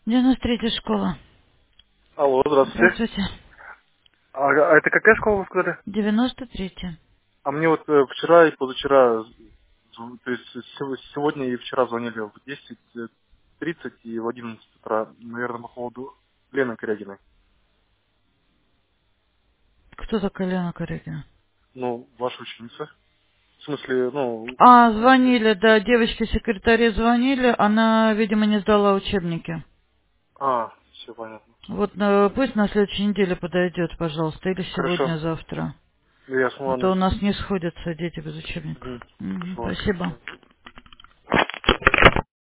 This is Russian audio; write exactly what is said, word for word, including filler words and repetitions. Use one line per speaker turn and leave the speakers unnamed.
девяносто третья школа.
Алло, здравствуйте.
Здравствуйте.
А, а это какая школа вы сказали?
девяносто третья.
А мне вот э, вчера и позавчера, зв- то есть сего- сегодня и вчера звонили в десять тридцать и в одиннадцать утра, наверное, по поводу Лены Корягиной.
Кто такая Лена Корякина?
Ну, ваша ученица. В смысле, ну,
А, звонили, да, девочки-секретари звонили, она, видимо, не сдала учебники.
а, все понятно.
Вот э, пусть на следующей неделе подойдет, пожалуйста, или
Хорошо.
сегодня-завтра.
Я
А то
ладно.
у нас не сходятся дети без учебников.
Мгм.
Мгм,
Хорошо, ладно.
спасибо.
Всё.